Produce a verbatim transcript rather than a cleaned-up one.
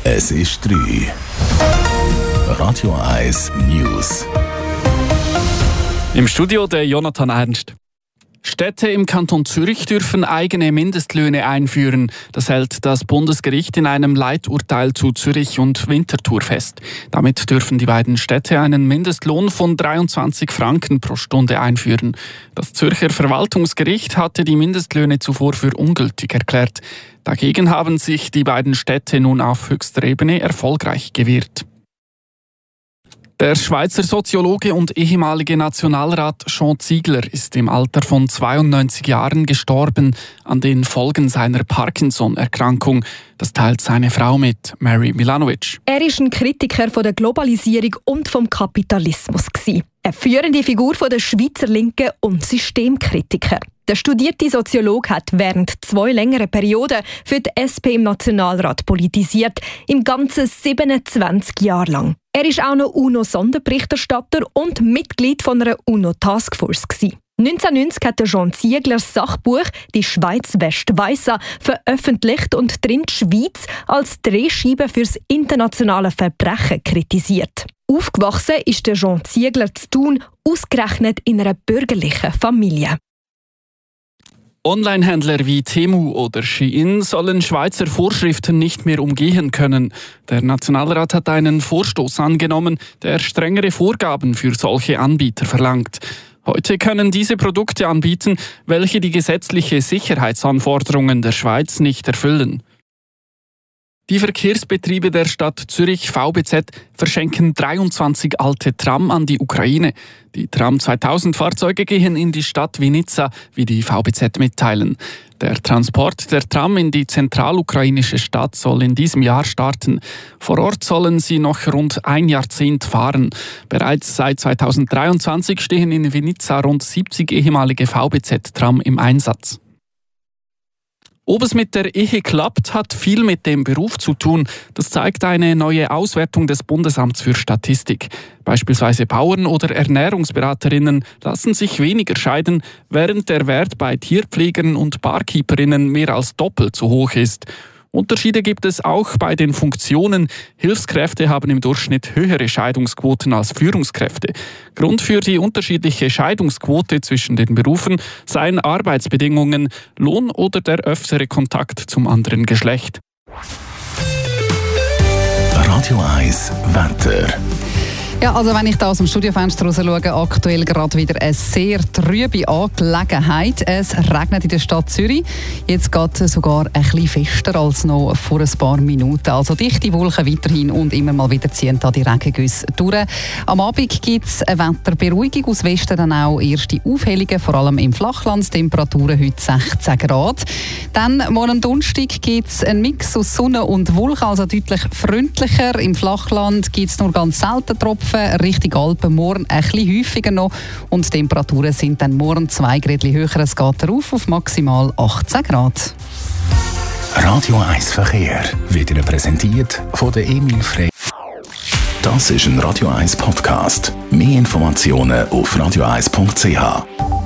Es ist drei. Radio eins News. Im Studio der Jonathan Ernst. Städte im Kanton Zürich dürfen eigene Mindestlöhne einführen. Das hält das Bundesgericht in einem Leiturteil zu Zürich und Winterthur fest. Damit dürfen die beiden Städte einen Mindestlohn von dreiundzwanzig Franken pro Stunde einführen. Das Zürcher Verwaltungsgericht hatte die Mindestlöhne zuvor für ungültig erklärt. Dagegen haben sich die beiden Städte nun auf höchster Ebene erfolgreich gewehrt. Der Schweizer Soziologe und ehemalige Nationalrat Jean Ziegler ist im Alter von zweiundneunzig Jahren gestorben an den Folgen seiner Parkinson-Erkrankung. Das teilt seine Frau mit, Mary Milanovic. Er war ein Kritiker von der Globalisierung und vom Kapitalismus. Eine führende Figur von der Schweizer Linken und Systemkritiker. Der studierte Soziologe hat während zwei längeren Perioden für die S P im Nationalrat politisiert, im ganzen siebenundzwanzig Jahre lang. Er war auch noch UNO-Sonderberichterstatter und Mitglied von einer UNO-Taskforce. neunzehnhundertneunzig hat Jean Ziegler das Sachbuch «Die Schweiz West-Weissa» veröffentlicht und darin die Schweiz als Drehscheibe fürs internationale Verbrechen kritisiert. Aufgewachsen ist der Jean Ziegler zu Thun, ausgerechnet in einer bürgerlichen Familie. Onlinehändler wie Temu oder Shein sollen Schweizer Vorschriften nicht mehr umgehen können. Der Nationalrat hat einen Vorstoß angenommen, der strengere Vorgaben für solche Anbieter verlangt. Heute können diese Produkte anbieten, welche die gesetzlichen Sicherheitsanforderungen der Schweiz nicht erfüllen. Die Verkehrsbetriebe der Stadt Zürich V B Z verschenken dreiundzwanzig alte Tram an die Ukraine. Die Tram zweitausend Fahrzeuge gehen in die Stadt Vinica, wie die V B Z mitteilen. Der Transport der Tram in die zentralukrainische Stadt soll in diesem Jahr starten. Vor Ort sollen sie noch rund ein Jahrzehnt fahren. Bereits seit zweitausenddreiundzwanzig stehen in Vinica rund siebzig ehemalige V B Z-Tram im Einsatz. Ob es mit der Ehe klappt, hat viel mit dem Beruf zu tun. Das zeigt eine neue Auswertung des Bundesamts für Statistik. Beispielsweise Bauern oder Ernährungsberaterinnen lassen sich weniger scheiden, während der Wert bei Tierpflegern und Barkeeperinnen mehr als doppelt so hoch ist. Unterschiede gibt es auch bei den Funktionen. Hilfskräfte haben im Durchschnitt höhere Scheidungsquoten als Führungskräfte. Grund für die unterschiedliche Scheidungsquote zwischen den Berufen seien Arbeitsbedingungen, Lohn oder der öftere Kontakt zum anderen Geschlecht. Radio eins Wetter. Ja, also wenn ich da aus dem Studiofenster raus schaue, aktuell gerade wieder eine sehr trübe Angelegenheit. Es regnet in der Stadt Zürich. Jetzt geht es sogar ein bisschen fester als noch vor ein paar Minuten. Also dichte Wolken weiterhin und immer mal wieder ziehen da die Regengüsse durch. Am Abend gibt es eine Wetterberuhigung. Aus Westen dann auch erste Aufhellungen, vor allem im Flachland. Temperaturen heute sechzehn Grad. Dann morgen Donnerstag gibt es einen Mix aus Sonne und Wolken, also deutlich freundlicher. Im Flachland gibt es nur ganz selten Tropfen. Richtung Alpen morgen ein bisschen häufiger noch. Und die Temperaturen sind dann morgen zwei Grad höher. Es geht rauf auf maximal achtzehn Grad. Radio eins Verkehr wird Ihnen präsentiert von der Emil Frey. Das ist ein Radio eins Podcast. Mehr Informationen auf radio eins punkt c h.